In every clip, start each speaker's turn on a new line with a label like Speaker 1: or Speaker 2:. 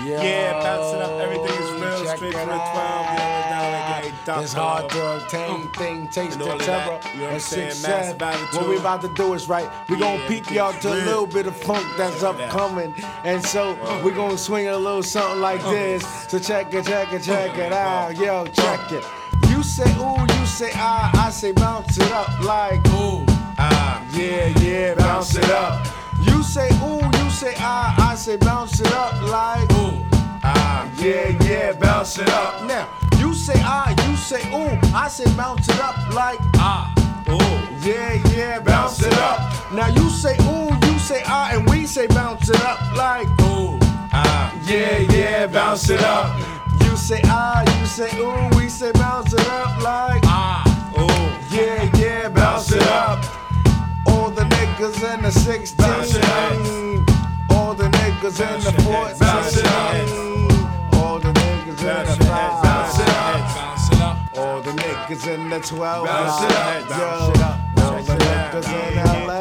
Speaker 1: Yeah, bouncing up, everything is real, straight from the 12,
Speaker 2: it's hard to obtain thing, taste the terror and success. What we about to do is right. We gonna peep y'all to a little bit of funk that's upcoming, and so we gonna swing a little something like this. So check it out, yo, check it. You say ooh, you say I say bounce it up like ooh, yeah, bounce it up. You say ooh, you say I say bounce it up like ooh, yeah, bounce it up. Now you say you say ooh, I say bounce it up like ooh, yeah, bounce it up. Now you say ooh, you say and we say bounce it up like ooh, yeah, bounce it up. You say you say ooh, we say bounce it up like ooh, yeah, bounce it up. All the niggas in the 16, all the niggas in the 14, all the niggas in the 5, all the niggas in the 12, all the niggas in LA.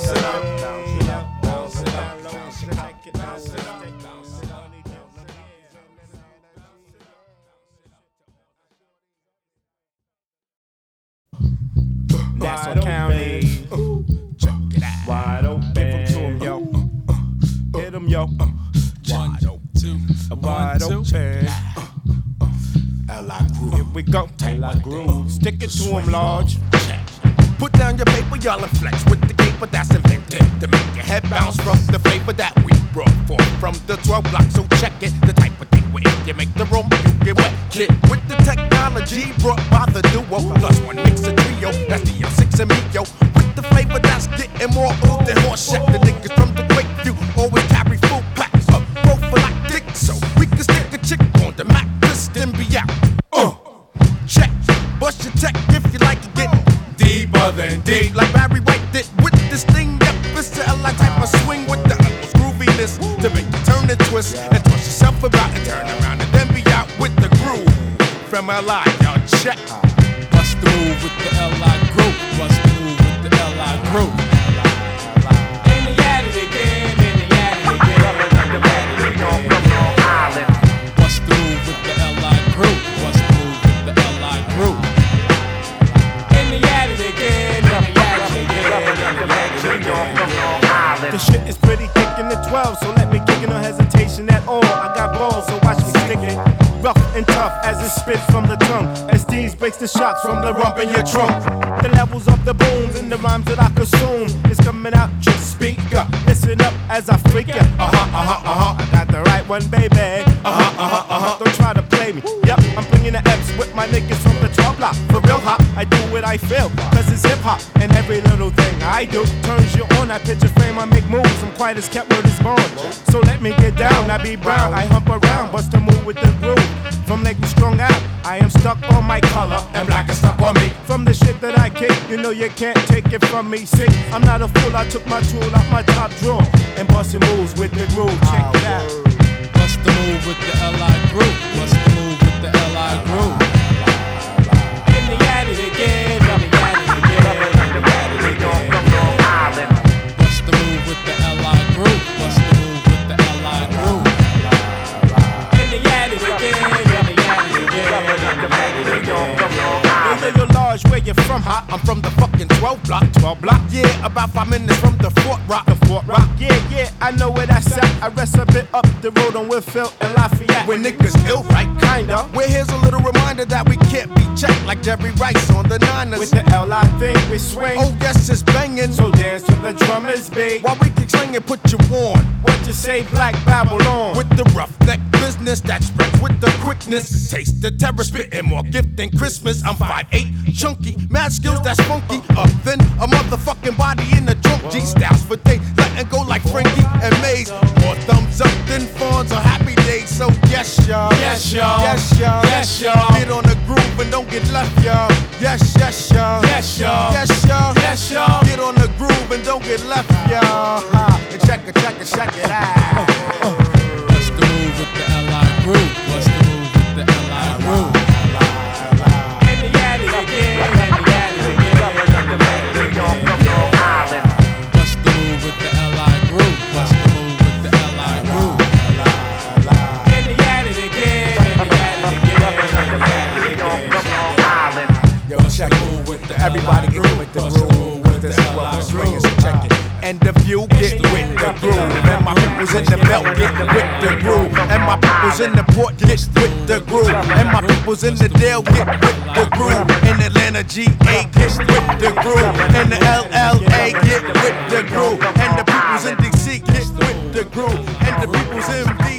Speaker 1: Nassau County. Wide open. Give 'em to 'em, yo. Hit 'em, yo. Wide open. Here we go. Stick it to 'em, large.
Speaker 3: Put down your paper, y'all, and flex with the caper that's invented to make your head bounce from the flavor that we brought forth from the 12 block. So check it, the type of thing where if you make the room, you get wet. Kid with the technology brought by the duo, plus one makes a trio. That's the M6 and me, yo. With the flavor that's getting more old than horse shit. The niggas from the Great View always carry full packs of prophylactic, so we can stick a chick on the Mac, twist and be out. Check, bust your tech if you like it, get deeper than deep, like Barry White did with this thing. Yep, it's the LI type of swing with the utmost grooviness to make you turn and twist and twist yourself about and turn around and then be out with the groove from LI. Y'all check.
Speaker 4: Bust the move with the LI group. Bust the move with the LI group.
Speaker 1: In the attic again, in the attic again.
Speaker 4: Bust the move with the LI group. Bust the move with the LI group.
Speaker 1: In the attic again, in the attic again. The shit is pretty thick in the 12, so let me kick it, no hesitation at all. I got balls, so watch me stick it. Rough and tough as it spits from the tongue. SDs breaks the shocks from the rump in your trunk. The levels of the booms and the rhymes that I consume is coming out, just speak up. Listen up as I freak ya. I got the right one, baby. Don't try to play me. Yep, I'm bringing the F's with my niggas from the 12 block. For real hop, I do what I feel, cause it's hip hop. And every little thing I do turns you on. I picture frame, I make moves. I'm quiet as kept word is born. So let me get down, I be brown. I hump around, bust a move with the groove. From Lake we strung out, I am stuck on my color, and black is stuck on me. From the shit that I kick, you know you can't take it from me. See, I'm not a fool, I took my tool out my top drawer and bustin' moves with the groove. Check it out.
Speaker 4: Bust the move with the LI group. Bust the move with the LI group.
Speaker 1: In the attic again, in the attic again, in the attic again.
Speaker 4: Bust the move with the LI group. Bust the move with the LI group.
Speaker 1: In the attic again, in the attic again, in the attic again.
Speaker 3: Yo, large, where you from, huh? I'm from the fucking 12 block. 12 block? Yeah, about 5 minutes from the Fort Rock. The Fort Rock?
Speaker 1: Yeah, I know where that's at. I rest a bit up the road on Whitfield and Lafayette.
Speaker 3: When niggas ill, right?
Speaker 1: Kinda.
Speaker 3: Well, here's a little reminder that we can't be checked like Jerry Rice on the Niners.
Speaker 1: With the LI thing, we swing.
Speaker 3: Oh, yes, it's banging.
Speaker 1: So dance to the drummers beat.
Speaker 3: While we keep slinging, put you on.
Speaker 1: What you say, Black Babylon?
Speaker 3: With the roughneck business that spreads with the quickness. Taste the terror, spitting more gift than Christmas. I'm 5'8", chunky, mad skills that's funky. Up then a motherfucking body in the trunk. G-styles for days, letting go like Frankie and Maze. More thumbs up than fawns on happy days. So yes, y'all.
Speaker 1: Yes, y'all.
Speaker 3: Yes, y'all.
Speaker 1: Yes, y'all.
Speaker 3: Get on the groove and don't get left, y'all. Yes, y'all.
Speaker 1: Yes, y'all.
Speaker 3: Yes, y'all.
Speaker 1: Yes, y'all.
Speaker 3: Get on the groove and don't get left, y'all. And check it out.
Speaker 4: Bust the move with the LI group. Bust the move with the LI group.
Speaker 1: In the attic again, in the attic again, in the attic again.
Speaker 4: Bust the move with the LI group. Bust the move with the LI group.
Speaker 1: In
Speaker 3: Everybody get with the groove, with this well swinging, so check it. And the view get with the groove, and my peoples in the belt get with the groove, and my peoples in the port get with the groove, and my peoples in the Dale get with the groove, and Atlanta GA get with the groove, and the LLA get with the groove, and the peoples in DC get with the groove, and the peoples in